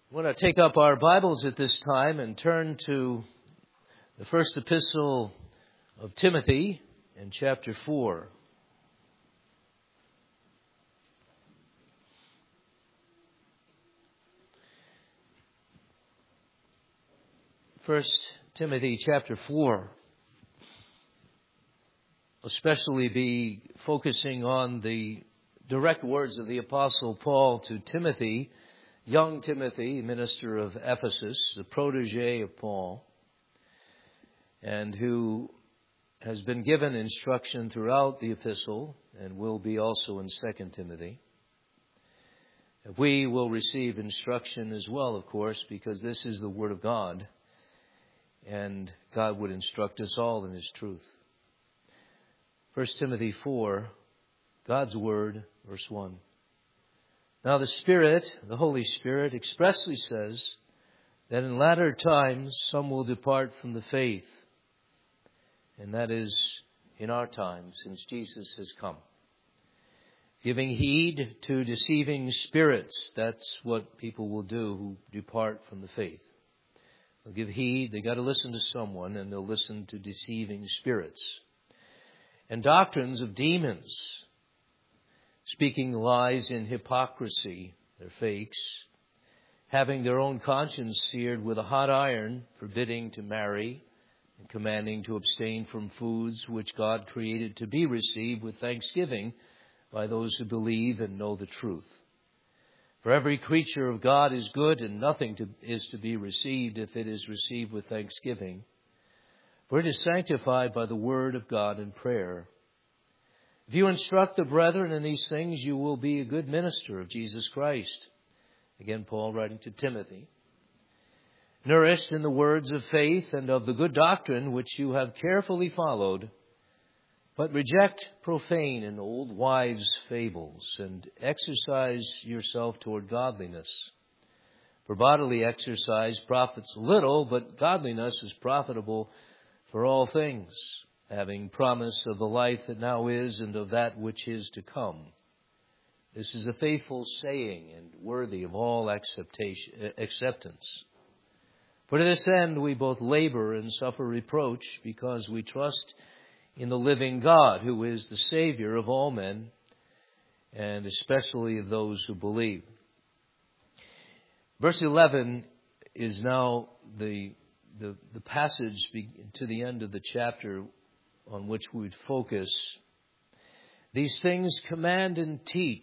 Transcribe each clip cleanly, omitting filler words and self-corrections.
I want to take up our Bibles at this time and turn to the first epistle of Timothy in chapter 4. First Timothy chapter 4. Especially be focusing on the direct words of the Apostle Paul to Timothy, young Timothy, minister of Ephesus, the protege of Paul, and who has been given instruction throughout the epistle and will be also in 2 Timothy. We will receive instruction as well, of course, because this is the Word of God, and God would instruct us all in His truth. 1 Timothy 4, God's Word, verse 1. Now the Spirit, the Holy Spirit, expressly says that in latter times some will depart from the faith. And that is in our time, since Jesus has come. Giving heed to deceiving spirits. That's what people will do who depart from the faith. They'll give heed. They got to listen to someone, and they'll listen to deceiving spirits. And doctrines of demons, speaking lies in hypocrisy, they're fakes, having their own conscience seared with a hot iron, forbidding to marry, and commanding to abstain from foods which God created to be received with thanksgiving by those who believe and know the truth. For every creature of God is good, and nothing is to be received if it is received with thanksgiving. For it is sanctified by the word of God and prayer. If you instruct the brethren in these things, you will be a good minister of Jesus Christ. Again, Paul writing to Timothy. Nourished in the words of faith and of the good doctrine which you have carefully followed, but reject profane and old wives' fables, and exercise yourself toward godliness. For bodily exercise profits little, but godliness is profitable for all things, having promise of the life that now is and of that which is to come. This is a faithful saying and worthy of all acceptance. For to this end we both labor and suffer reproach, because we trust in the living God, who is the Savior of all men, and especially of those who believe. Verse 11 is now the passage to the end of the chapter on which we would focus. These things command and teach.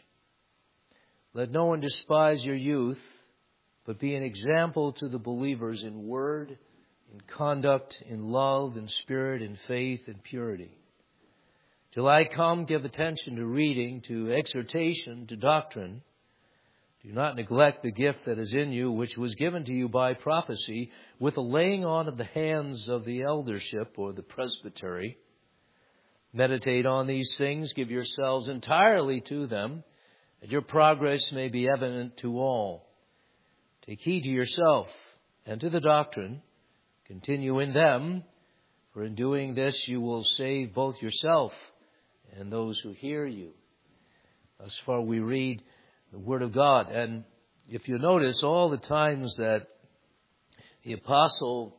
Let no one despise your youth, but be an example to the believers in word, in conduct, in love, in spirit, in faith, and purity. Till I come, give attention to reading, to exhortation, to doctrine. Do not neglect the gift that is in you, which was given to you by prophecy, with the laying on of the hands of the eldership or the presbytery. Meditate on these things, give yourselves entirely to them, that your progress may be evident to all. Take heed to yourself and to the doctrine. Continue in them, for in doing this you will save both yourself and those who hear you. Thus far we read the Word of God. And if you notice, all the times that the apostle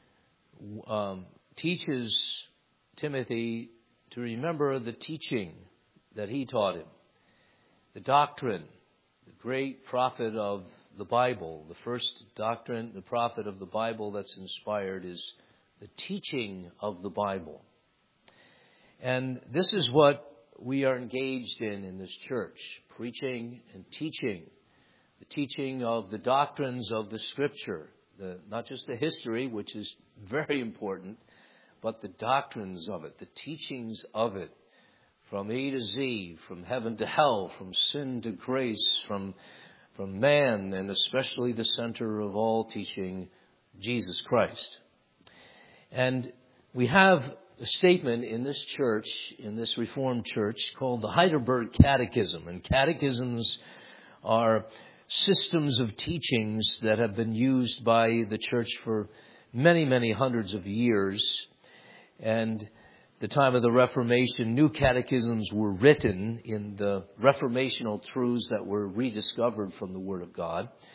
teaches Timothy to remember the teaching that he taught him, the doctrine, the great prophet of the Bible, the first doctrine, the prophet of the Bible that's inspired is the teaching of the Bible. And this is what we are engaged in this church, preaching and teaching, the teaching of the doctrines of the Scripture, not just the history, which is very important, but the doctrines of it, the teachings of it, from A to Z, from heaven to hell, from sin to grace, from man, and especially the center of all teaching, Jesus Christ. And we have a statement in this church, in this Reformed church, called the Heidelberg Catechism. And catechisms are systems of teachings that have been used by the church for many, many hundreds of years. And the time of the Reformation, new catechisms were written in the reformational truths that were rediscovered from the Word of God.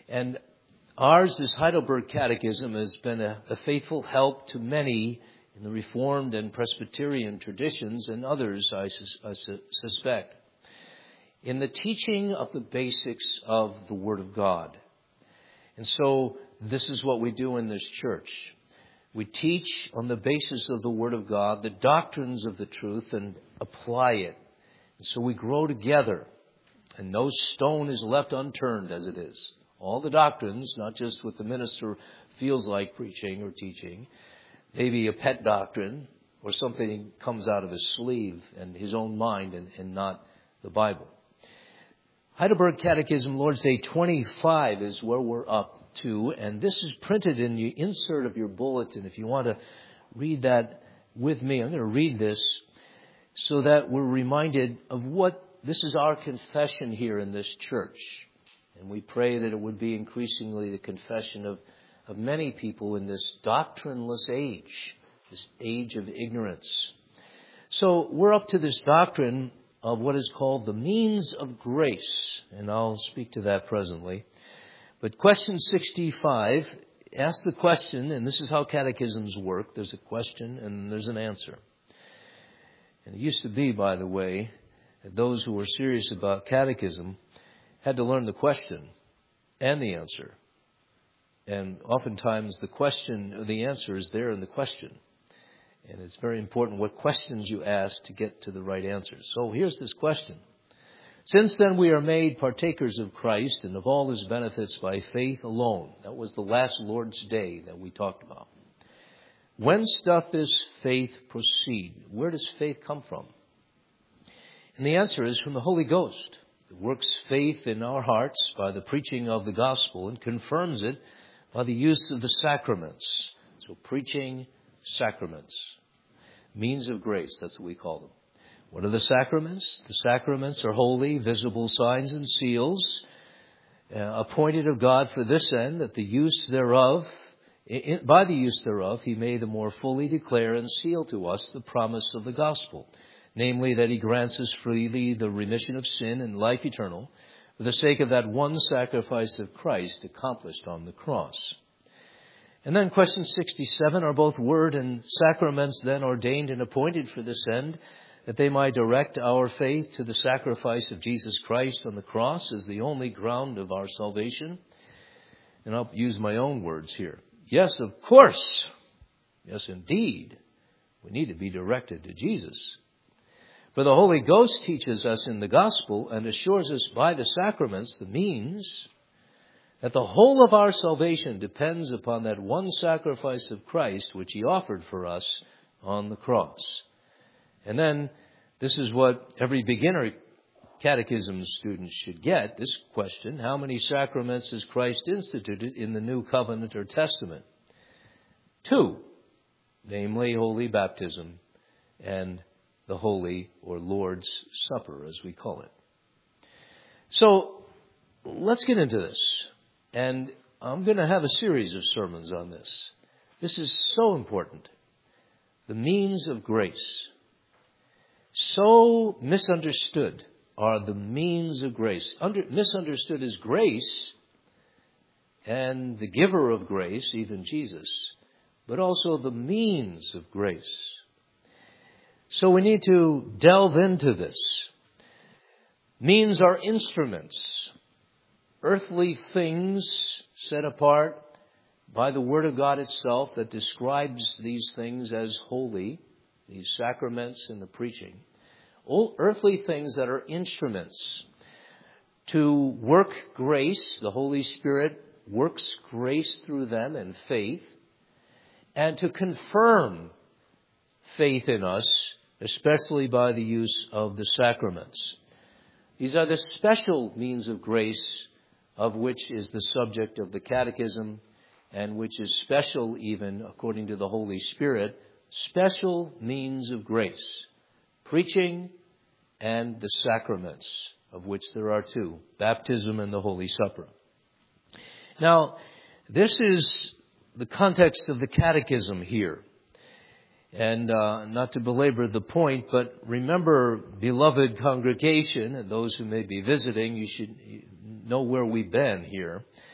And ours, this Heidelberg Catechism, has been a faithful help to many in the Reformed and Presbyterian traditions and others, I suspect, in the teaching of the basics of the Word of God. And so this is what we do in this church. We teach on the basis of the Word of God, the doctrines of the truth, and apply it. And so we grow together, and no stone is left unturned as it is. All the doctrines, not just what the minister feels like preaching or teaching, maybe a pet doctrine or something that comes out of his sleeve and his own mind and not the Bible. Heidelberg Catechism, Lord's Day 25 is where we're up to, and this is printed in the insert of your bulletin. If you want to read that with me, I'm going to read this so that we're reminded of what this is our confession here in this church. And we pray that it would be increasingly the confession of many people in this doctrineless age, this age of ignorance. So we're up to this doctrine of what is called the means of grace, and I'll speak to that presently. But question 65 asks the question, and this is how catechisms work. There's a question and there's an answer. And it used to be, by the way, that those who were serious about catechism had to learn the question and the answer. And oftentimes the question or the answer is there in the question. And it's very important what questions you ask to get to the right answers. So here's this question. Since then we are made partakers of Christ and of all his benefits by faith alone. That was the last Lord's Day that we talked about. Whence doth this faith proceed? Where does faith come from? And the answer is from the Holy Ghost. It works faith in our hearts by the preaching of the gospel and confirms it by the use of the sacraments. So preaching, sacraments. Means of grace, that's what we call them. What are the sacraments? The sacraments are holy, visible signs and seals, appointed of God for this end, that the use thereof, by the use thereof, he may the more fully declare and seal to us the promise of the gospel, namely that he grants us freely the remission of sin and life eternal, for the sake of that one sacrifice of Christ accomplished on the cross. And then question 67, are both word and sacraments then ordained and appointed for this end, that they might direct our faith to the sacrifice of Jesus Christ on the cross as the only ground of our salvation? And I'll use my own words here. Yes, of course. Yes, indeed. We need to be directed to Jesus. For the Holy Ghost teaches us in the gospel and assures us by the sacraments, the means, that the whole of our salvation depends upon that one sacrifice of Christ which he offered for us on the cross. And then this is what every beginner catechism student should get, this question: how many sacraments has Christ instituted in the New Covenant or Testament? 2, namely Holy Baptism and the Holy or Lord's Supper, as we call it. So let's get into this. And I'm going to have a series of sermons on this. This is so important. The means of grace. So misunderstood are the means of grace. Misunderstood is grace and the giver of grace, even Jesus, but also the means of grace. So we need to delve into this. Means are instruments, earthly things set apart by the Word of God itself that describes these things as holy, these sacraments and the preaching. All earthly things that are instruments to work grace. The Holy Spirit works grace through them and faith, and to confirm faith in us, especially by the use of the sacraments. These are the special means of grace of which is the subject of the catechism, and which is special even according to the Holy Spirit, special means of grace, preaching and the sacraments, of which there are 2, baptism and the Holy Supper. Now, this is the context of the catechism here. And not to belabor the point, but remember, beloved congregation, and those who may be visiting, you should know where we've been here.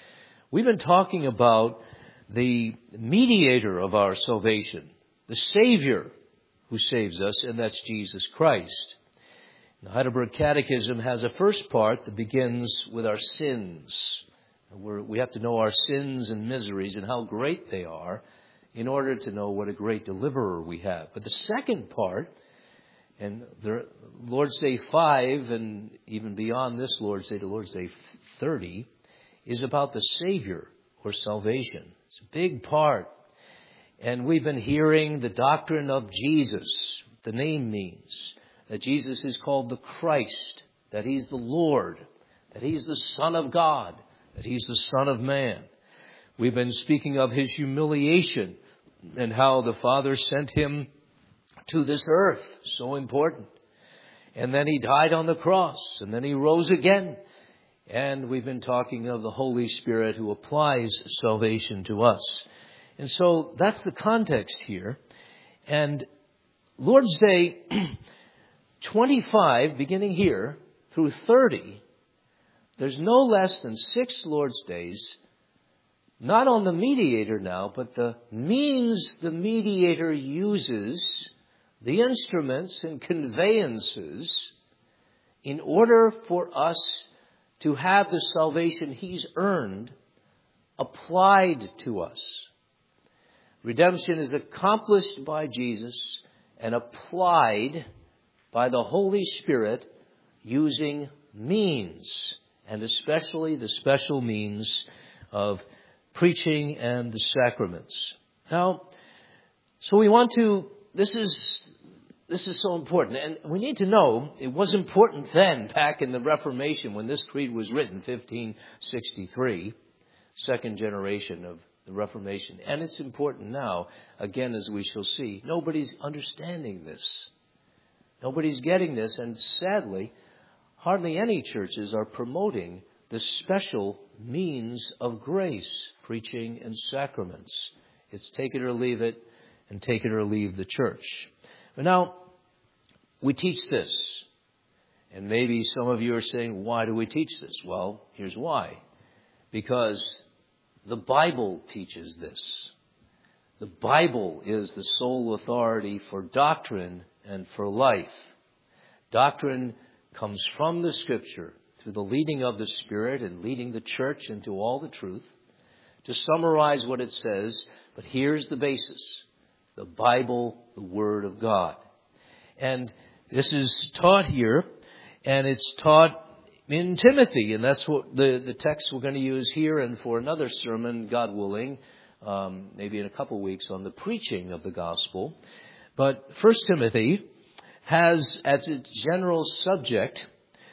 We've been talking about the mediator of our salvation, the Savior who saves us, and that's Jesus Christ. The Heidelberg Catechism has a first part that begins with our sins. We have to know our sins and miseries and how great they are in order to know what a great deliverer we have. But the second part, and the Lord's Day 5 and even beyond this Lord's Day to Lord's Day 30, is about the Savior or salvation. It's a big part. And we've been hearing the doctrine of Jesus. The name means that Jesus is called the Christ, that He's the Lord, that He's the Son of God, that He's the Son of Man. We've been speaking of His humiliation and how the Father sent Him to this earth. So important. And then He died on the cross, and then He rose again. And we've been talking of the Holy Spirit who applies salvation to us. And so that's the context here. And Lord's Day 25, beginning here, through 30, there's no less than 6 Lord's Days, not on the mediator now, but the means the mediator uses, the instruments and conveyances, in order for us to have the salvation He's earned applied to us. Redemption is accomplished by Jesus and applied by the Holy Spirit using means, and especially the special means of preaching and the sacraments. Now, so we want to, this is so important. And we need to know it was important then, back in the Reformation, when this creed was written, 1563, second generation of the Reformation. And it's important now, again, as we shall see. Nobody's understanding this. Nobody's getting this. And sadly, hardly any churches are promoting the special means of grace, preaching and sacraments. It's take it or leave it, and take it or leave the church. But now, we teach this. And maybe some of you are saying, why do we teach this? Well, here's why. Because the Bible teaches this. The Bible is the sole authority for doctrine and for life. Doctrine comes from the Scripture through the leading of the Spirit and leading the church into all the truth. To summarize what it says, but here's the basis. The Bible, the Word of God. And this is taught here, and it's taught in Timothy, and that's what the text we're going to use here, and for another sermon, God willing, maybe in a couple of weeks, on the preaching of the gospel. But 1 Timothy has as its general subject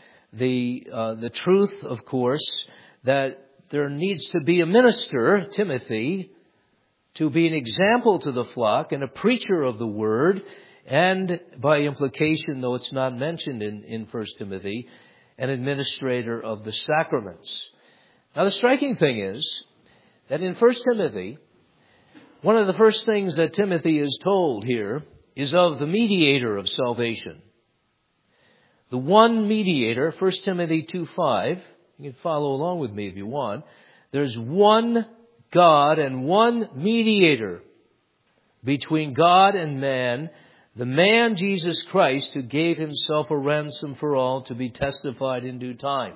the truth, of course, that there needs to be a minister, Timothy, to be an example to the flock and a preacher of the word, and by implication, though it's not mentioned in 1 Timothy, an administrator of the sacraments. Now, the striking thing is that in 1 Timothy, one of the first things that Timothy is told here is of the mediator of salvation. The one mediator, 1 Timothy 2:5, you can follow along with me if you want. There's one God and one mediator between God and man, the man Jesus Christ, who gave Himself a ransom for all, to be testified in due time.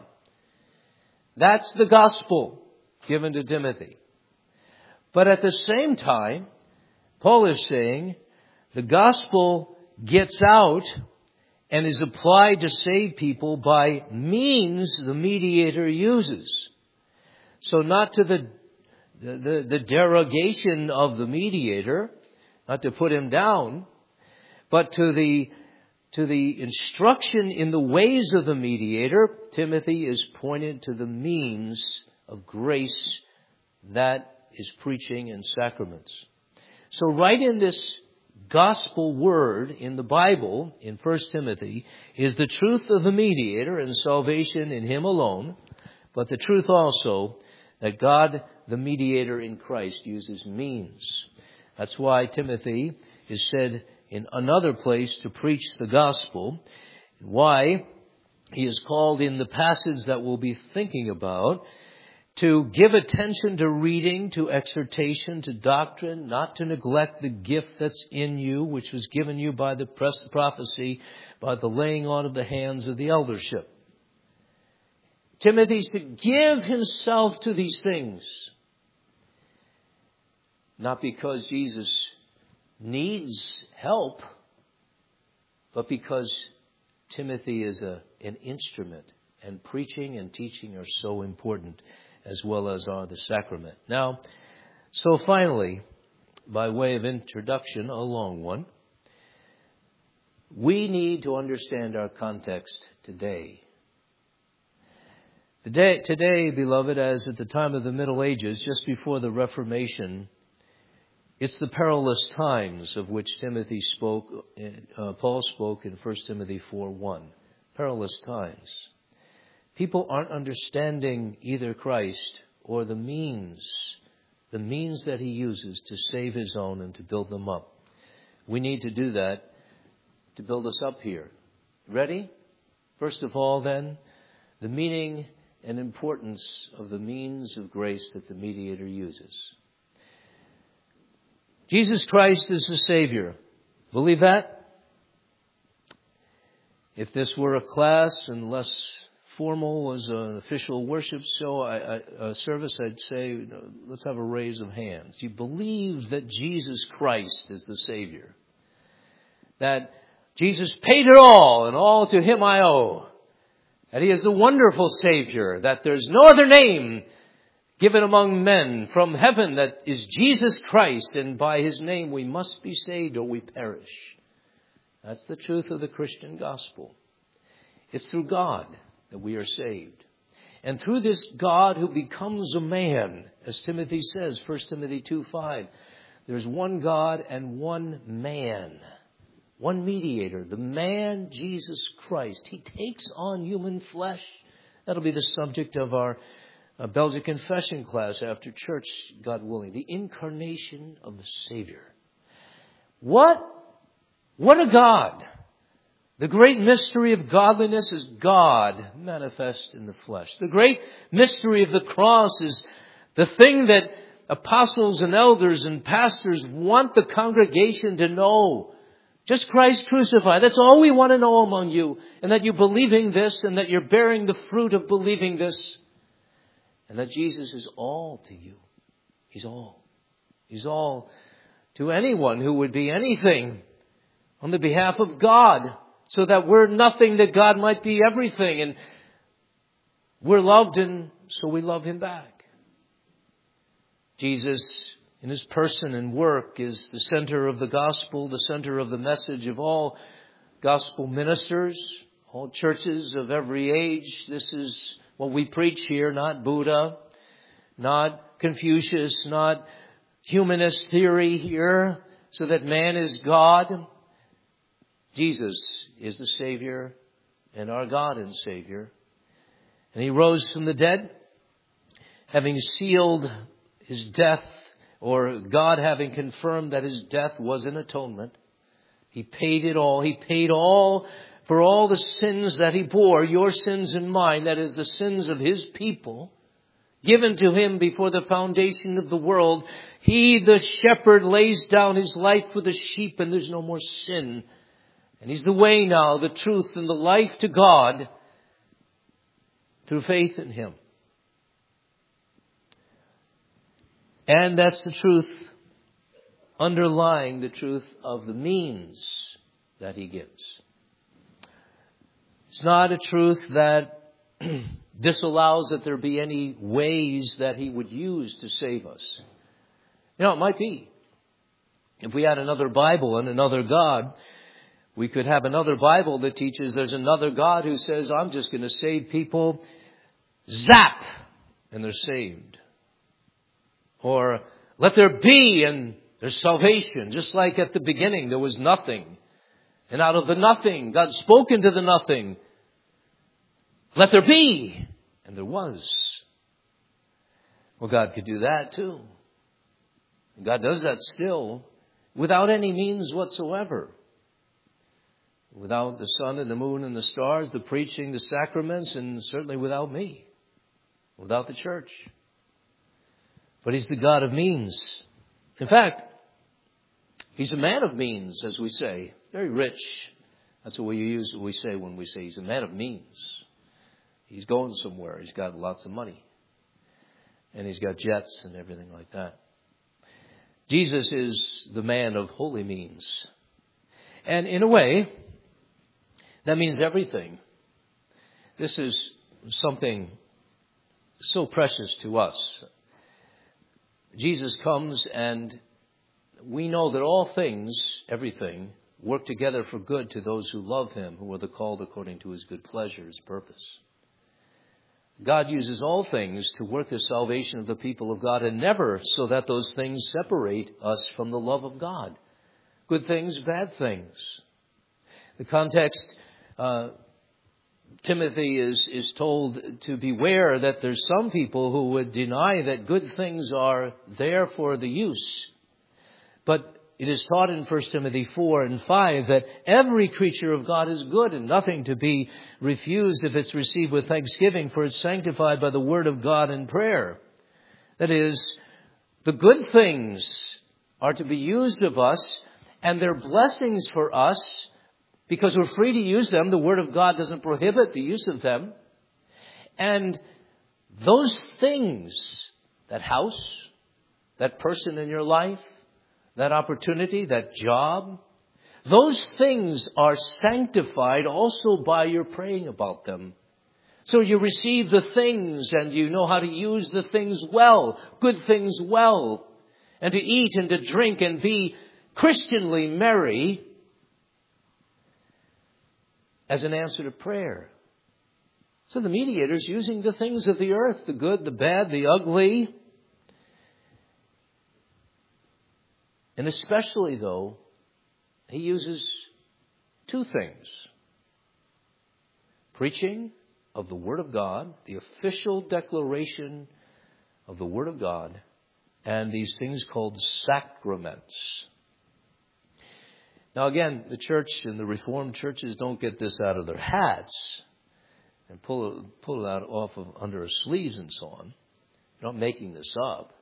That's the gospel given to Timothy. But at the same time, Paul is saying the gospel gets out and is applied to save people by means the mediator uses. So not to the derogation of the mediator, not to put him down, but to the instruction in the ways of the mediator. Timothy is pointed to the means of grace, that is preaching and sacraments. So right in this gospel word in the Bible, in 1 Timothy, is the truth of the mediator and salvation in Him alone, but the truth also that God, the mediator in Christ, uses means. That's why Timothy is said in another place to preach the gospel, why he is called in the passage that we'll be thinking about, to give attention to reading, to exhortation, to doctrine, not to neglect the gift that's in you, which was given you by the prophecy, by the laying on of the hands of the eldership. Timothy's to give himself to these things. Not because Jesus needs help, but because Timothy is an instrument, and preaching and teaching are so important, as well as are the sacrament. Now, so finally, by way of introduction, a long one, we need to understand our context today. Today, beloved, as at the time of the Middle Ages, just before the Reformation, it's the perilous times of which Paul spoke in 1 Timothy 4:1. Perilous times. People aren't understanding either Christ or the means that he uses to save his own and to build them up. We need to do that to build us up here. Ready? First of all, then, the meaning and importance of the means of grace that the mediator uses. Jesus Christ is the Savior. Believe that? If this were a class and less formal was an official worship service, I'd say, let's have a raise of hands. You believe that Jesus Christ is the Savior. That Jesus paid it all, and all to him I owe. That he is the wonderful Savior. That there's no other name given among men from heaven that is Jesus Christ, and by his name we must be saved or we perish. That's the truth of the Christian gospel. It's through God that we are saved. And through this God who becomes a man, as Timothy says, 1 Timothy 2:5, there's one God and one man, one mediator, the man Jesus Christ. He takes on human flesh. That'll be the subject of our Belgian confession class after church, God willing. The incarnation of the Savior. What a God! The great mystery of godliness is God manifest in the flesh. The great mystery of the cross is the thing that apostles and elders and pastors want the congregation to know. Just Christ crucified. That's all we want to know among you. And that you're believing this, and that you're bearing the fruit of believing this. And that Jesus is all to you. He's all. He's all to anyone who would be anything on the behalf of God. So that we're nothing, that God might be everything. And we're loved, and so we love him back. Jesus, in his person and work, is the center of the gospel, the center of the message of all gospel ministers, all churches of every age. This is what we preach here, not Buddha, not Confucius, not humanist theory here, so that man is God. Jesus is the Savior and our God and Savior. And he rose from the dead, having sealed his death, or God having confirmed that his death was an atonement. He paid it all. He paid all for all the sins that he bore, your sins and mine, that is the sins of his people, given to him before the foundation of the world. He, the shepherd, lays down his life for the sheep, and there's no more sin. And he's the way now, the truth, and the life to God through faith in him. And that's the truth underlying the truth of the means that he gives. It's not a truth that disallows that there be any ways that he would use to save us. You know, it might be. If we had another Bible and another God, we could have another Bible that teaches there's another God who says, I'm just going to save people, zap, and they're saved. Or let there be, and there's salvation. Just like at the beginning, there was nothing. And out of the nothing, God spoke into the nothing. Let there be, and there was. Well, God could do that too. God does that still, without any means whatsoever. Without the sun and the moon and the stars, the preaching, the sacraments, and certainly without me. Without the church. But He's the God of means. In fact, He's a man of means, as we say. Very rich. That's what we say when we say He's a man of means. He's going somewhere. He's got lots of money. And He's got jets and everything like that. Jesus is the man of holy means. And in a way, that means everything. This is something so precious to us. Jesus comes and we know that all things, everything, work together for good to those who love Him, who are the called according to His good pleasure, His purpose. God uses all things to work the salvation of the people of God, and never so that those things separate us from the love of God. Good things, bad things. The context, Timothy is told to beware that there's some people who would deny that good things are there for the use. But it is taught in 1 Timothy 4 and 5 that every creature of God is good and nothing to be refused if it's received with thanksgiving, for it's sanctified by the word of God and prayer. That is, the good things are to be used of us, and they're blessings for us because we're free to use them. The word of God doesn't prohibit the use of them. And those things, that house, that person in your life, that opportunity, that job, those things are sanctified also by your praying about them. So you receive the things and you know how to use the things well, good things well, and to eat and to drink and be Christianly merry as an answer to prayer. So the mediator's using the things of the earth, the good, the bad, the ugly. And especially, though, He uses two things. Preaching of the Word of God, the official declaration of the Word of God, and these things called sacraments. Now again, the church and the Reformed churches don't get this out of their hats and pull it out off of under their sleeves and so on. They're not making this up.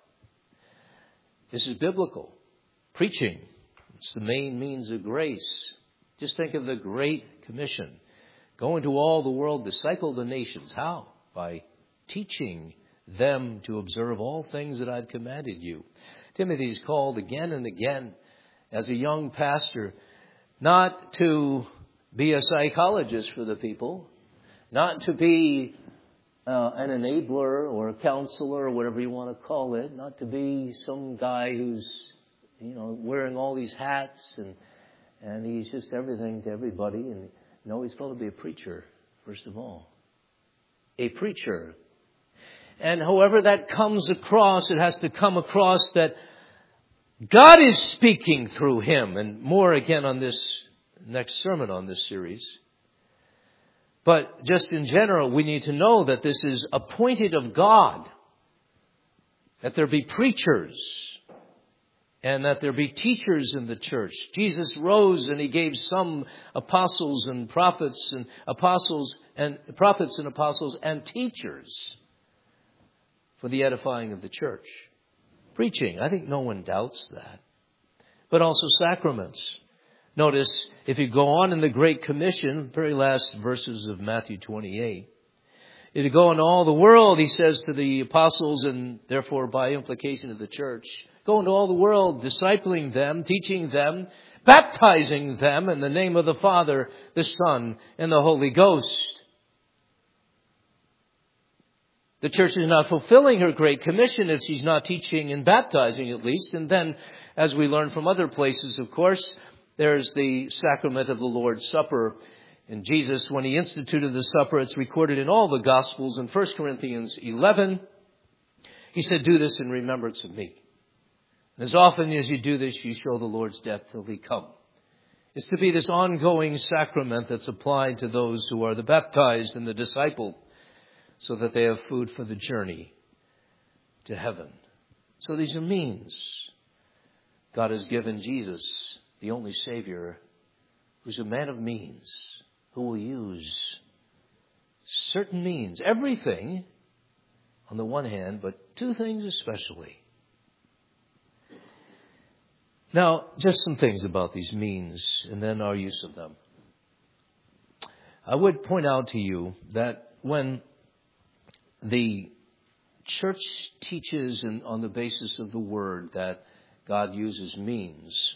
This is biblical. Preaching, it's the main means of grace. Just think of the Great Commission. Go into all the world, disciple the nations. How? By teaching them to observe all things that I've commanded you. Timothy is called again and again as a young pastor not to be a psychologist for the people, not to be an enabler or a counselor or whatever you want to call it, not to be some guy who's wearing all these hats and he's just everything to everybody. And no, he's called to be a preacher, first of all. A preacher. And however that comes across, it has to come across that God is speaking through him. And more again on this next sermon on this series. But just in general, we need to know that this is appointed of God. That there be preachers. And that there be teachers in the church. Jesus rose and He gave some apostles and prophets and apostles and prophets and apostles and teachers for the edifying of the church. Preaching, I think no one doubts that. But also sacraments. Notice, if you go on in the Great Commission, very last verses of Matthew 28, if you go into all the world, He says to the apostles and therefore by implication of the church, go into all the world, discipling them, teaching them, baptizing them in the name of the Father, the Son, and the Holy Ghost. The church is not fulfilling her Great Commission if she's not teaching and baptizing at least. And then, as we learn from other places, of course, there's the sacrament of the Lord's Supper. And Jesus, when He instituted the supper, it's recorded in all the Gospels. In 1 Corinthians 11, He said, do this in remembrance of me. And as often as you do this, you show the Lord's death till He come. It's to be this ongoing sacrament that's applied to those who are the baptized and the discipled, so that they have food for the journey to heaven. So these are means. God has given Jesus, the only Savior, who's a man of means, who will use certain means, everything on the one hand, but two things especially. Now, just some things about these means and then our use of them. I would point out to you that when the church teaches on the basis of the Word that God uses means,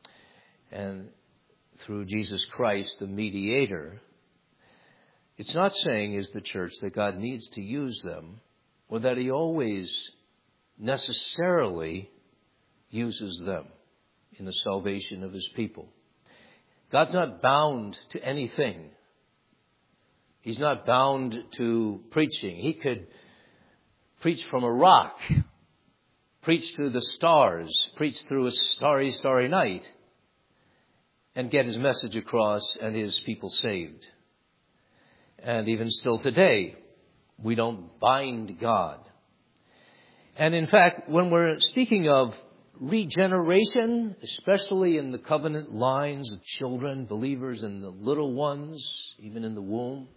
and through Jesus Christ, the mediator, it's not saying, is the church, that God needs to use them, or that He always necessarily uses them in the salvation of His people. God's not bound to anything. He's not bound to preaching. He could preach from a rock, preach through the stars, preach through a starry, starry night, and get His message across and His people saved. And even still today, we don't bind God. And in fact, when we're speaking of regeneration, especially in the covenant lines of children, believers, and the little ones, even in the womb,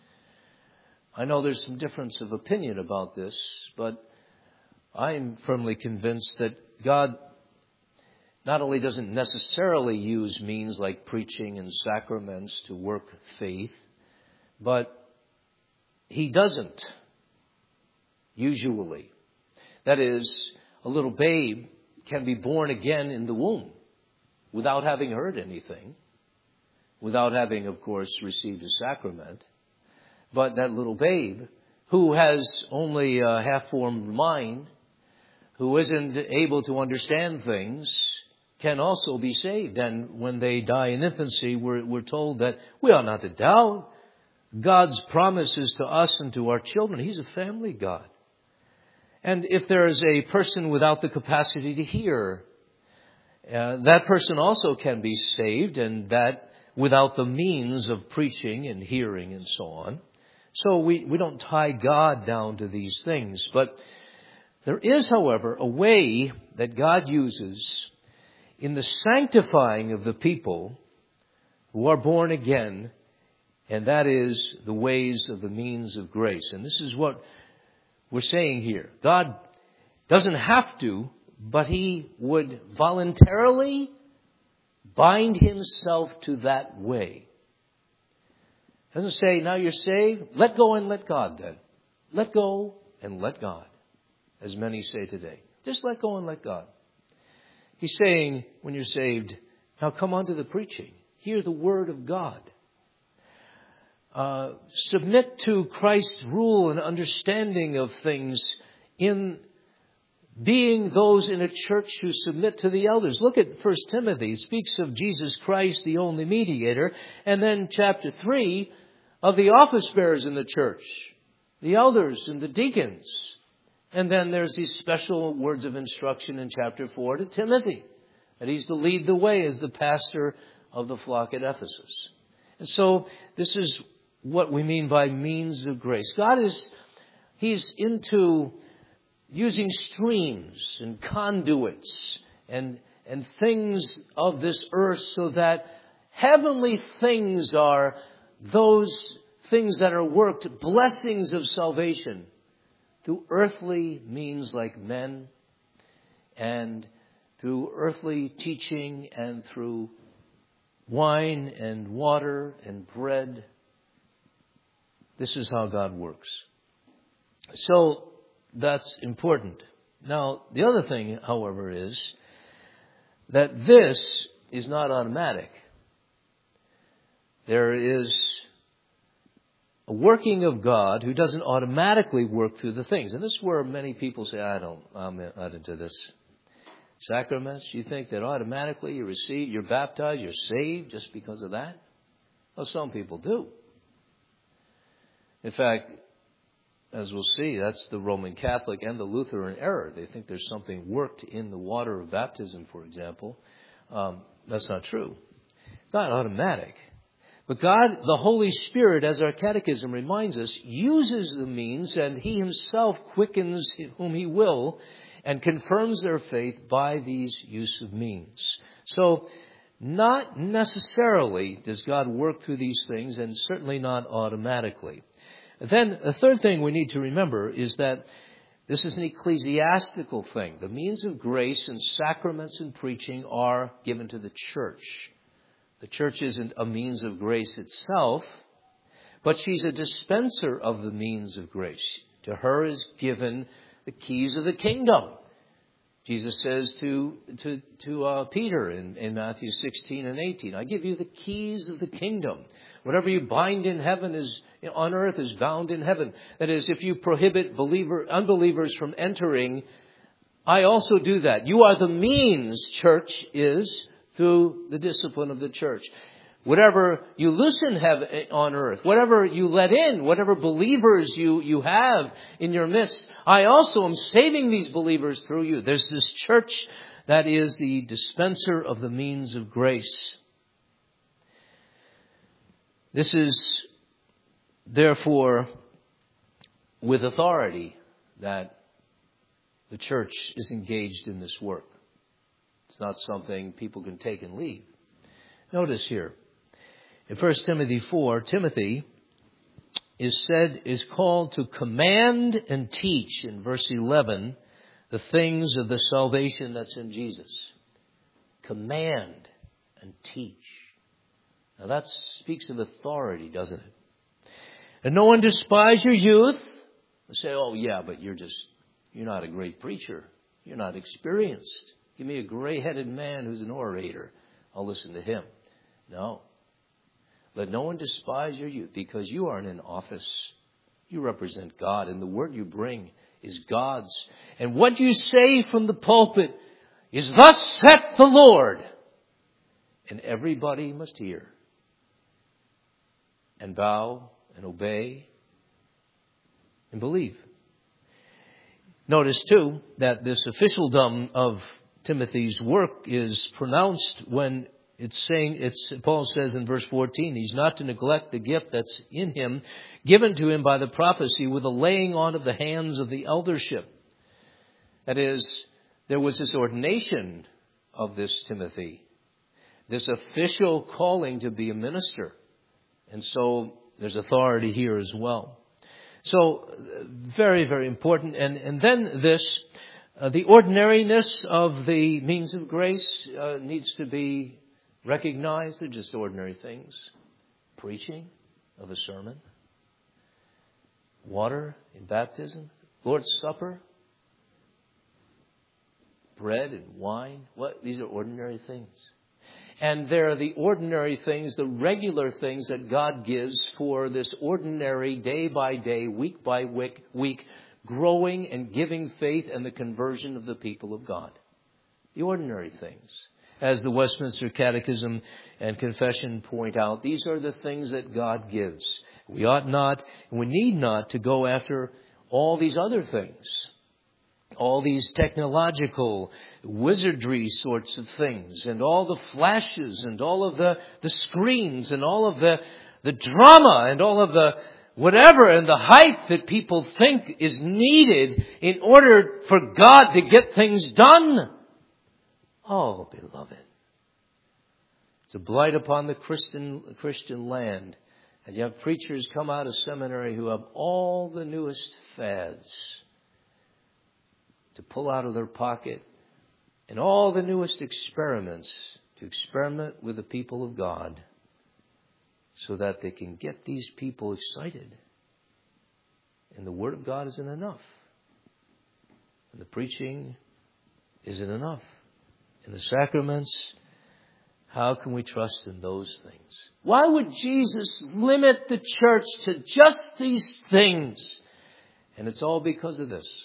I know there's some difference of opinion about this, but I'm firmly convinced that God not only doesn't necessarily use means like preaching and sacraments to work faith, but He doesn't, usually. That is, a little babe can be born again in the womb without having heard anything, without having, of course, received a sacrament. But that little babe, who has only a half-formed mind, who isn't able to understand things, can also be saved. And when they die in infancy, we're told that we ought not to doubt God's promises to us and to our children. He's a family God. And if there is a person without the capacity to hear, that person also can be saved, and that without the means of preaching and hearing and so on. So we don't tie God down to these things. But there is, however, a way that God uses in the sanctifying of the people who are born again, and that is the ways of the means of grace. And this is what we're saying here. God doesn't have to, but He would voluntarily bind Himself to that way. It doesn't say, now you're saved, let go and let God then. Let go and let God, as many say today. Just let go and let God. He's saying, when you're saved, now come on to the preaching. Hear the Word of God. Submit to Christ's rule and understanding of things in being those in a church who submit to the elders. Look at 1 Timothy. It speaks of Jesus Christ, the only mediator. And then chapter 3 of the office bearers in the church, the elders and the deacons. And then there's these special words of instruction in chapter 4 to Timothy, that he's to lead the way as the pastor of the flock at Ephesus. And so this is what we mean by means of grace. God He's into using streams and conduits and things of this earth so that heavenly things are those things that are worked, blessings of salvation, through earthly means like men, and through earthly teaching, and through wine and water and bread. This is how God works. So that's important. Now, the other thing, however, is that this is not automatic. There is a working of God who doesn't automatically work through the things. And this is where many people say, I'm not into this. Sacraments, you think that automatically you're baptized, you're saved just because of that? Well, some people do. In fact, as we'll see, that's the Roman Catholic and the Lutheran error. They think there's something worked in the water of baptism, for example. That's not true. It's not automatic. But God, the Holy Spirit, as our catechism reminds us, uses the means, and He Himself quickens whom He will and confirms their faith by these use of means. So, not necessarily does God work through these things, and certainly not automatically. Then, the third thing we need to remember is that This is an ecclesiastical thing. The means of grace and sacraments and preaching are given to the church. The church isn't a means of grace itself, but she's a dispenser of the means of grace. To her is given the keys of the kingdom. Jesus says to Peter in Matthew 16 and 18, I give you the keys of the kingdom. Whatever you bind in heaven on earth is bound in heaven. That is, if you prohibit unbelievers from entering, I also do that. You are the means, church is, through the discipline of the church. Whatever you loosen on earth, whatever you let in, whatever believers you have in your midst, I also am saving these believers through you. There's this church that is the dispenser of the means of grace. This is, therefore, with authority that the church is engaged in this work. It's not something people can take and leave. Notice here, in 1 Timothy 4, Timothy is called to command and teach, in verse 11, the things of the salvation that's in Jesus. Command and teach. Now that speaks of authority, doesn't it? And no one despise your youth. They say, oh yeah, but you're not a great preacher. You're not experienced. Give me a gray-headed man who's an orator. I'll listen to him. No. Let no one despise your youth, because you aren't in office. You represent God, and the word you bring is God's. And what you say from the pulpit is, thus saith the Lord. And everybody must hear and bow and obey and believe. Notice, too, that this officialdom of Timothy's work is pronounced when Paul says in verse 14, he's not to neglect the gift that's in him, given to him by the prophecy with a laying on of the hands of the eldership. That is, there was this ordination of this Timothy, this official calling to be a minister. And so there's authority here as well. So very, very important. And then this, the ordinariness of the means of grace needs to be recognized. They're just ordinary things. Preaching of a sermon. Water in baptism. Lord's Supper. Bread and wine. These are ordinary things. And they're the ordinary things, the regular things that God gives for this ordinary, day by day, week by week, growing and giving faith and the conversion of the people of God. The ordinary things. As the Westminster Catechism and Confession point out, these are the things that God gives. We ought not, and we need not, to go after all these other things. All these technological wizardry sorts of things, and all the flashes, and all of the screens, and all of the drama, and all of the whatever, and the hype that people think is needed in order for God to get things done. Oh, beloved, it's a blight upon the Christian land. And you have preachers come out of seminary who have all the newest fads to pull out of their pocket, and all the newest experiments to experiment with the people of God so that they can get these people excited. And the Word of God isn't enough. And the preaching isn't enough. And the sacraments, how can we trust in those things? Why would Jesus limit the church to just these things? And it's all because of this.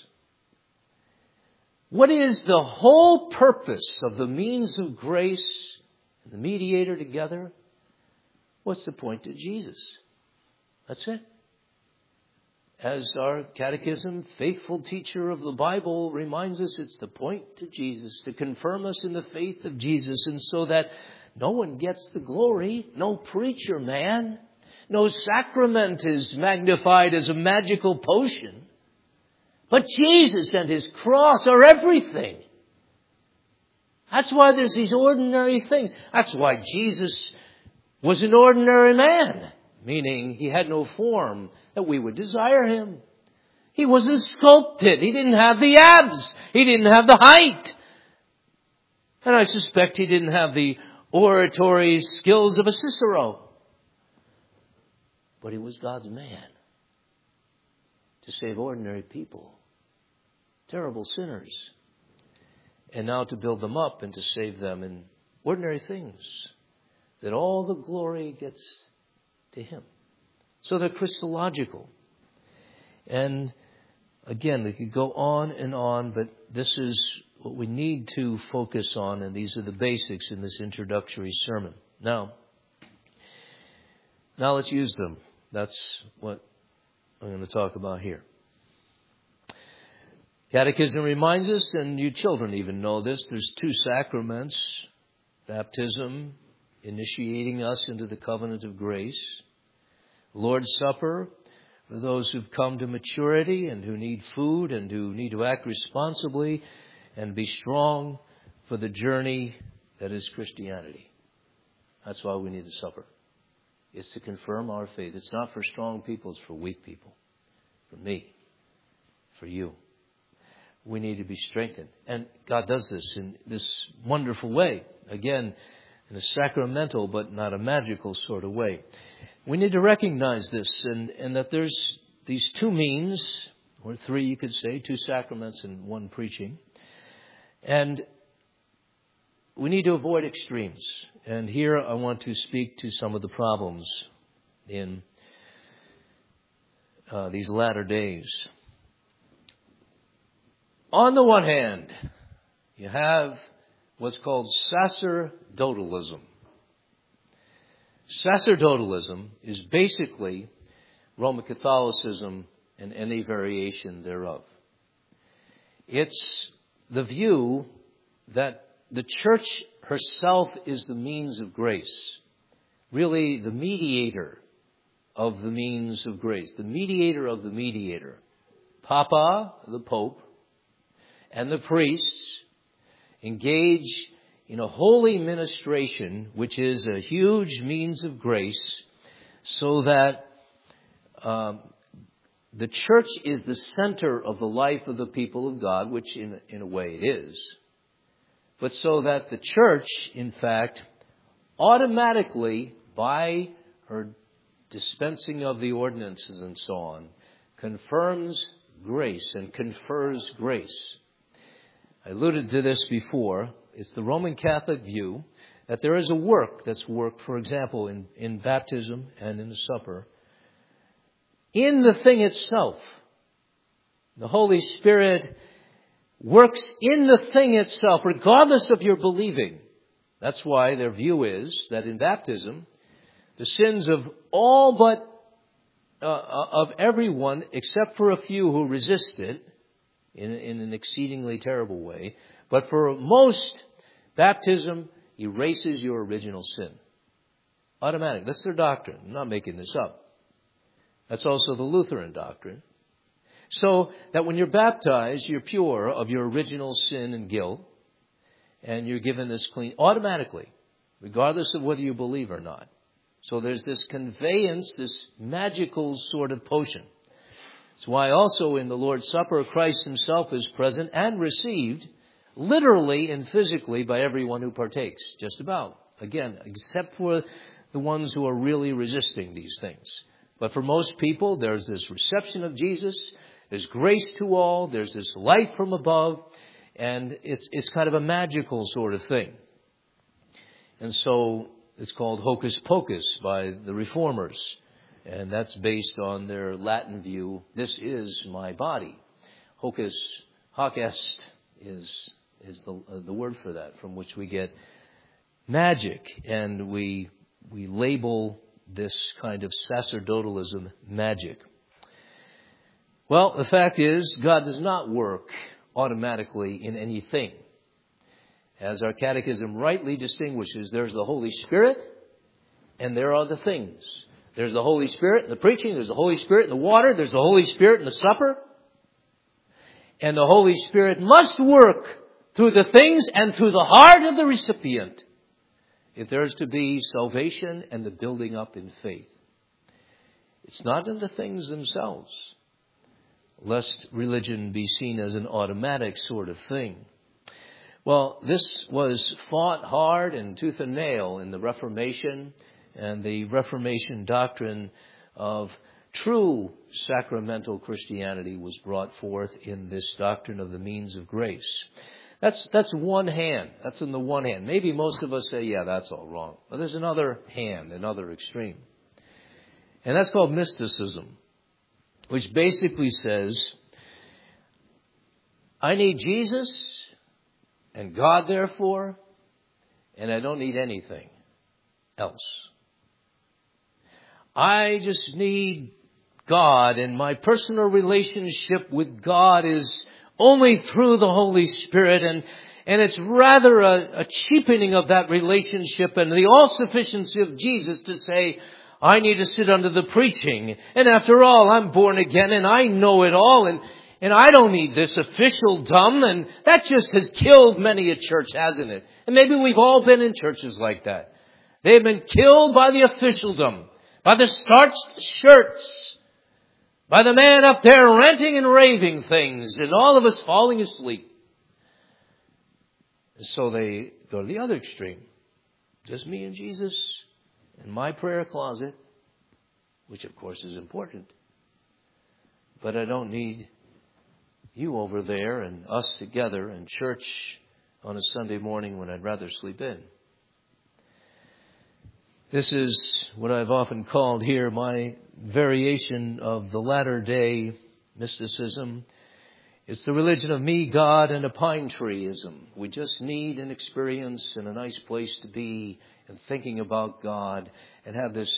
What is the whole purpose of the means of grace and the mediator together? What's the point to Jesus? That's it. As our catechism, faithful teacher of the Bible, reminds us, it's the point to Jesus, to confirm us in the faith of Jesus, and so that no one gets the glory, no preacher man, no sacrament is magnified as a magical potion. But Jesus and His cross are everything. That's why there's these ordinary things. That's why Jesus was an ordinary man, meaning He had no form that we would desire Him. He wasn't sculpted. He didn't have the abs. He didn't have the height. And I suspect he didn't have the oratory skills of a Cicero. But he was God's man to save ordinary people, terrible sinners, and now to build them up and to save them in ordinary things, that all the glory gets to him. So they're Christological. And again, we could go on, but this is what we need to focus on, and these are the basics in this introductory sermon. Now let's use them. That's what I'm going to talk about here. Catechism reminds us, and you children even know this, there's two sacraments: baptism, initiating us into the covenant of grace; Lord's Supper, for those who've come to maturity and who need food and who need to act responsibly and be strong for the journey that is Christianity. That's why we need the supper. It's to confirm our faith. It's not for strong people, it's for weak people. For me. For you. We need to be strengthened. And God does this in this wonderful way. Again, in a sacramental but not a magical sort of way. We need to recognize this and that there's these two means, or three you could say, two sacraments and one preaching. And we need to avoid extremes. And here I want to speak to some of the problems in these latter days. On the one hand, you have what's called sacerdotalism. Sacerdotalism is basically Roman Catholicism and any variation thereof. It's the view that the church herself is the means of grace, really the mediator of the means of grace, the mediator of the mediator. Papa, the Pope, and the priests engage in a holy ministration, which is a huge means of grace, so that the church is the center of the life of the people of God, which in a way it is. But so that the church, in fact, automatically, by her dispensing of the ordinances and so on, confirms grace and confers grace. I alluded to this before. It's the Roman Catholic view that there is a work that's worked, for example, in baptism and in the supper, in the thing itself. The Holy Spirit works in the thing itself, regardless of your believing. That's why their view is that in baptism, the sins of all but of everyone, except for a few who resist it in an exceedingly terrible way, but for most, baptism erases your original sin. Automatic. That's their doctrine. I'm not making this up. That's also the Lutheran doctrine. So that when you're baptized, you're pure of your original sin and guilt, and you're given this clean automatically, regardless of whether you believe or not. So there's this conveyance, this magical sort of potion. That's why also in the Lord's Supper, Christ himself is present and received literally and physically by everyone who partakes, just about. Again, except for the ones who are really resisting these things. But for most people, there's this reception of Jesus. There's grace to all. There's this light from above. And it's kind of a magical sort of thing. And so it's called hocus pocus by the Reformers. And that's based on their Latin view. This is my body. Hocus, hoc est is the word for that, from which we get magic. And we label this kind of sacerdotalism magic. Well, the fact is, God does not work automatically in anything. As our catechism rightly distinguishes, there's the Holy Spirit and there are the things. There's the Holy Spirit in the preaching, there's the Holy Spirit in the water, there's the Holy Spirit in the supper. And the Holy Spirit must work through the things and through the heart of the recipient if there is to be salvation and the building up in faith. It's not in the things themselves. lest religion be seen as an automatic sort of thing. Well, this was fought hard and tooth and nail in the Reformation, and the Reformation doctrine of true sacramental Christianity was brought forth in this doctrine of the means of grace. That's one hand. That's in the one hand. Maybe most of us say, yeah, that's all wrong. But there's another hand, another extreme. And that's called mysticism, which basically says, I need Jesus and God, therefore, and I don't need anything else. I just need God, and my personal relationship with God is only through the Holy Spirit, and it's rather a cheapening of that relationship and the all-sufficiency of Jesus to say, I need to sit under the preaching, and after all, I'm born again, and I know it all, and I don't need this officialdom, and that just has killed many a church, hasn't it? And maybe we've all been in churches like that. They've been killed by the officialdom, by the starched shirts, by the man up there ranting and raving things, and all of us falling asleep. And so they go to the other extreme. Just me and Jesus in my prayer closet, which of course is important. But I don't need you over there and us together in church on a Sunday morning when I'd rather sleep in. This is what I've often called here my variation of the latter-day mysticism. It's the religion of me, God, and a pine treeism. We just need an experience and a nice place to be and thinking about God and have this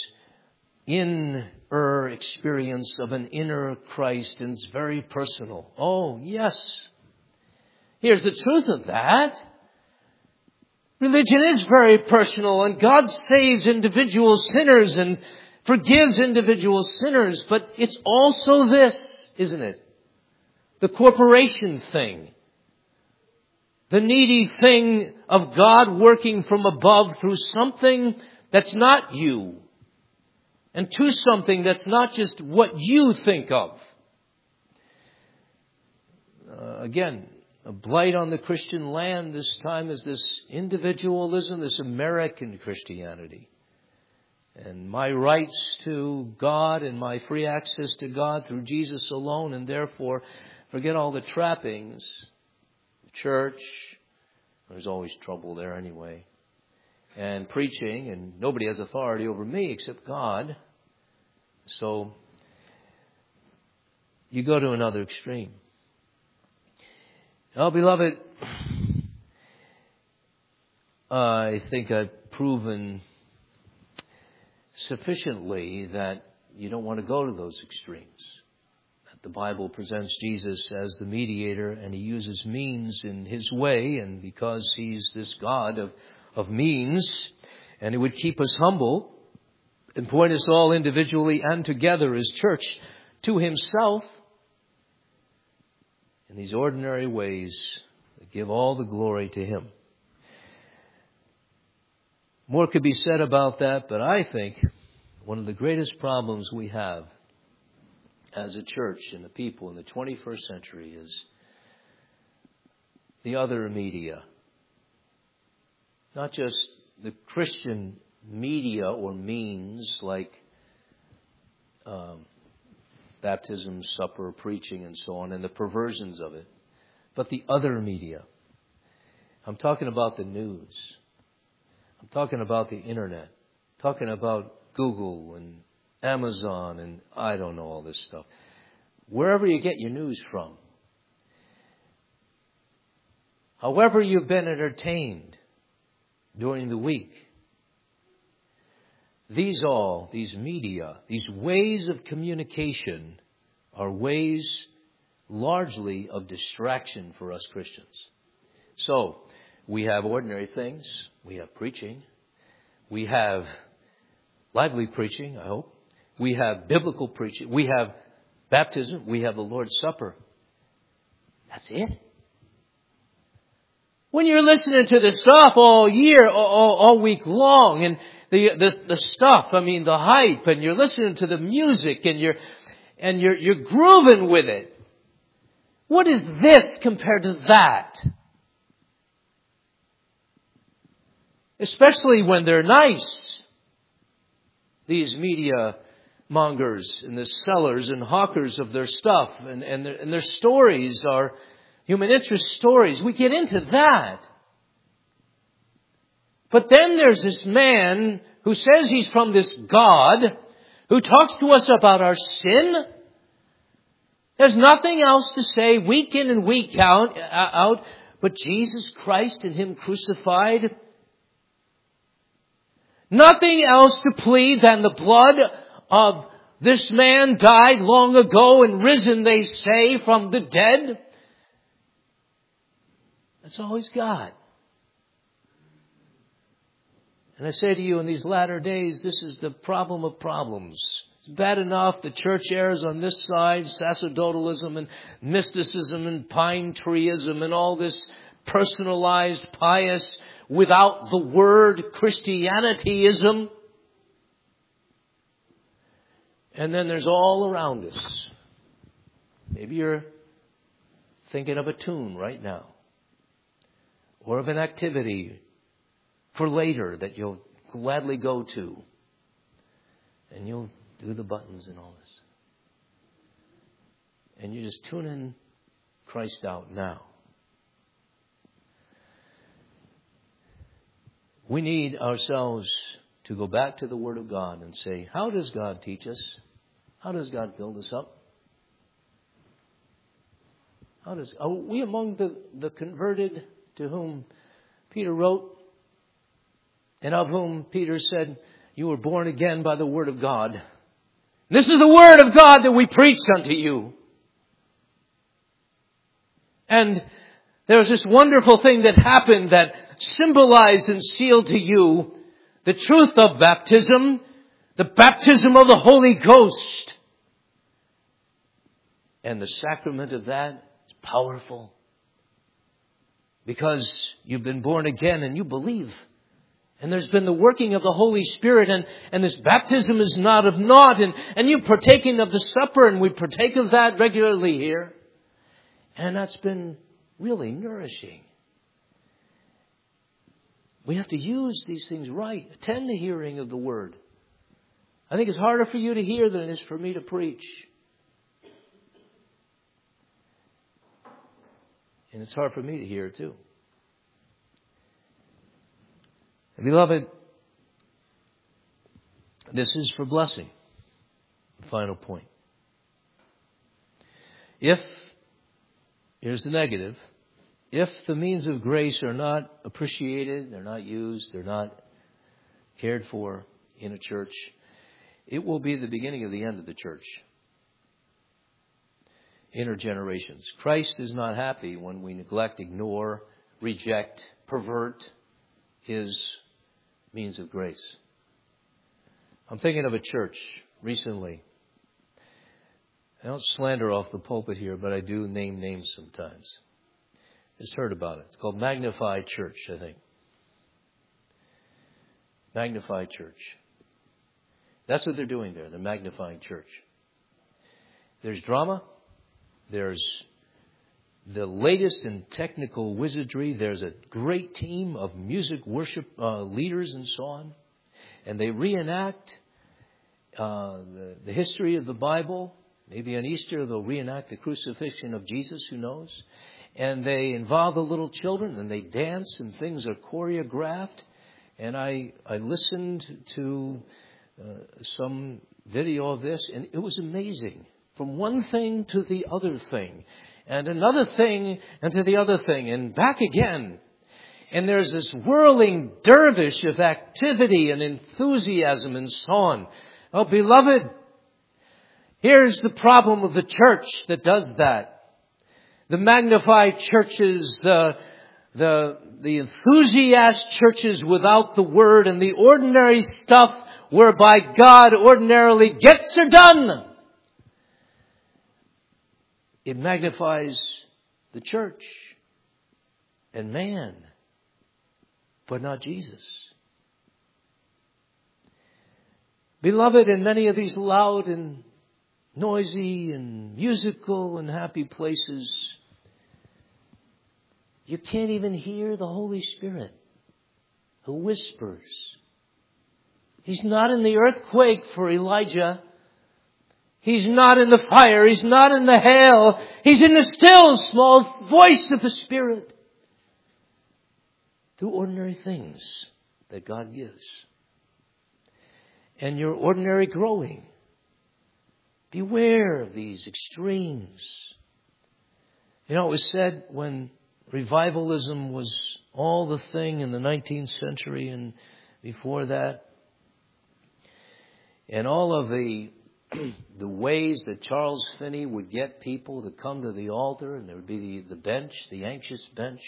inner experience of an inner Christ, and it's very personal. Oh, yes. Here's the truth of that. Religion is very personal, and God saves individual sinners and forgives individual sinners, but it's also this, isn't it? The corporation thing. The needy thing of God working from above through something that's not you, and to something that's not just what you think of. Again, a blight on the Christian land this time is this individualism, this American Christianity. And my rights to God and my free access to God through Jesus alone, and therefore forget all the trappings. The church, there's always trouble there anyway. And preaching, and nobody has authority over me except God. So you go to another extreme. Oh, beloved, I think I've proven sufficiently that you don't want to go to those extremes. That the Bible presents Jesus as the mediator, and He uses means in His way, and because He's this God of means, and He would keep us humble and point us all individually and together as church to Himself in these ordinary ways that give all the glory to Him. More could be said about that, but I think one of the greatest problems we have as a church and a people in the 21st century is the other media. Not just the Christian media or means like baptism, supper, preaching, and so on, and the perversions of it, but the other media. I'm talking about the news. I'm talking about the internet. I'm talking about Google and Amazon and I don't know all this stuff. Wherever you get your news from. However you've been entertained during the week. These media, these ways of communication are ways largely of distraction for us Christians. So, we have ordinary things. We have preaching. We have lively preaching, I hope. We have biblical preaching. We have baptism. We have the Lord's Supper. That's it. When you're listening to the stuff all year, all week long, and the stuff, the hype, and you're listening to the music, and you're grooving with it. What is this compared to that? Especially when they're nice. These media mongers and the sellers and hawkers of their stuff and their stories are human interest stories. We get into that. But then there's this man who says he's from this God who talks to us about our sin. There's nothing else to say week in and week out but Jesus Christ and Him crucified. Nothing else to plead than the blood of this man died long ago and risen, they say, from the dead. That's all he's got. And I say to you, in these latter days, this is the problem of problems. It's bad enough the church errs on this side, sacerdotalism and mysticism and pine treeism and all this personalized, pious, without the word Christianityism. And then there's all around us. Maybe you're thinking of a tune right now, or of an activity for later that you'll gladly go to. And you'll do the buttons and all this. And you just tune in Christ out now. We need ourselves to go back to the Word of God and say, how does God teach us? How does God build us up? Are we among the converted to whom Peter wrote? And of whom Peter said, you were born again by the Word of God. This is the Word of God that we preach unto you. And there's this wonderful thing that happened that symbolized and sealed to you the truth of baptism, the baptism of the Holy Ghost. And the sacrament of that is powerful. Because you've been born again and you believe. And there's been the working of the Holy Spirit, and this baptism is not of naught. And you've partaken of the supper, and we partake of that regularly here. And that's been really nourishing. We have to use these things right. Attend the hearing of the Word. I think it's harder for you to hear than it is for me to preach. And it's hard for me to hear too. Beloved, this is for blessing. The final point. Here's the negative, if the means of grace are not appreciated, they're not used, they're not cared for in a church, it will be the beginning of the end of the church. Intergenerations. Christ is not happy when we neglect, ignore, reject, pervert His means of grace. I'm thinking of a church recently. I don't slander off the pulpit here, but I do name names sometimes. Just heard about it. It's called Magnify Church, I think. Magnify Church. That's what they're doing there. They're magnifying church. There's drama. There's the latest in technical wizardry. There's a great team of music worship leaders and so on. And they reenact the history of the Bible. Maybe on Easter they'll reenact the crucifixion of Jesus, who knows. And they involve the little children and they dance and things are choreographed. And I listened to some video of this and it was amazing. From one thing to the other thing. And another thing and to the other thing. And back again. And there's this whirling dervish of activity and enthusiasm and so on. Oh, beloved, here's the problem of the church that does that. The magnified churches, the enthusiast churches without the word and the ordinary stuff whereby God ordinarily gets her done. It magnifies the church and man, but not Jesus. Beloved, in many of these loud and noisy and musical and happy places, You can't even hear the Holy Spirit who whispers. He's not in the earthquake for Elijah. He's not in the fire. He's not in the hail. He's in the still small voice of the Spirit. Through ordinary things that God gives. And your ordinary growing. Beware of these extremes. You know, it was said when revivalism was all the thing in the 19th century and before that, and all of the ways that Charles Finney would get people to come to the altar, and there would be the bench, the anxious bench.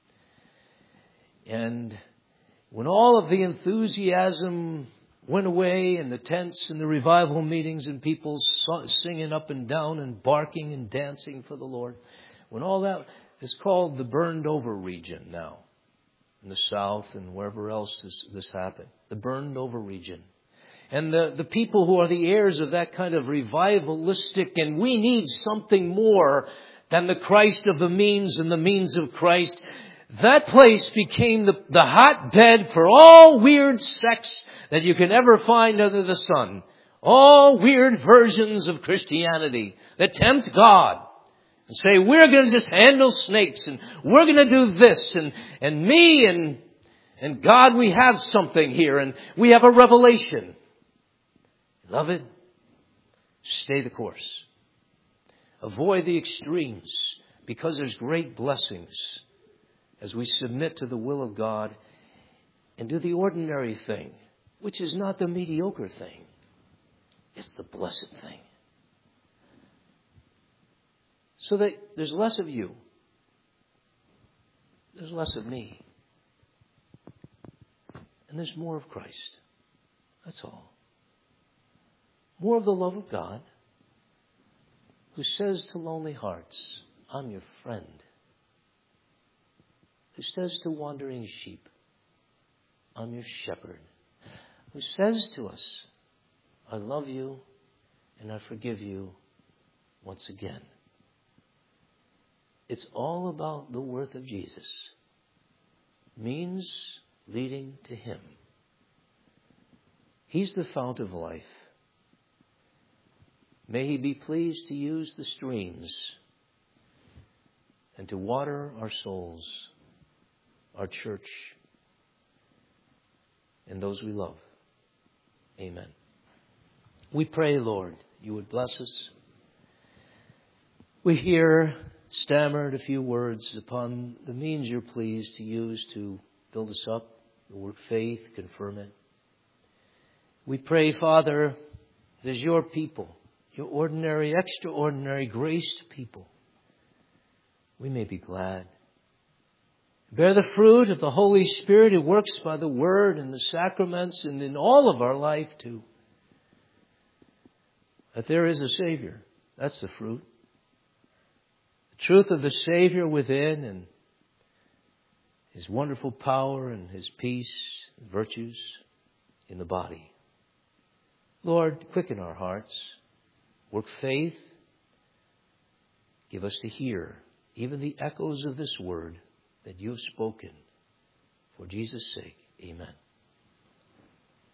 And when all of the enthusiasm went away in the tents and the revival meetings and people singing up and down and barking and dancing for the Lord, when all that is called the burned over region now, in the South and wherever else this happened, the burned over region. And the people who are the heirs of that kind of revivalistic, and we need something more than the Christ of the means and the means of Christ. That place became the hotbed for all weird sects that you can ever find under the sun. All weird versions of Christianity that tempt God. And say, we're going to just handle snakes, and we're going to do this, and me and God, we have something here, and we have a revelation. Beloved, stay the course. Avoid the extremes, because there's great blessings as we submit to the will of God and do the ordinary thing, which is not the mediocre thing. It's the blessed thing. So that there's less of you. There's less of me. And there's more of Christ. That's all. More of the love of God, who says to lonely hearts, I'm your friend. Who says to wandering sheep, I'm your shepherd. Who says to us, I love you and I forgive you once again. It's all about the worth of Jesus. Means leading to Him. He's the fount of life. May He be pleased to use the streams and to water our souls, our church, and those we love. Amen. We pray, Lord, you would bless us. We hear stammered a few words upon the means you're pleased to use to build us up, the word faith, confirm it. We pray, Father, as your people, your ordinary, extraordinary, graced people, we may be glad. Bear the fruit of the Holy Spirit who works by the Word and the sacraments and in all of our life too. That there is a Savior. That's the fruit. The truth of the Savior within and His wonderful power and His peace and virtues in the body. Lord, quicken our hearts. Work faith. Give us to hear even the echoes of this word that you have spoken. For Jesus' sake, amen.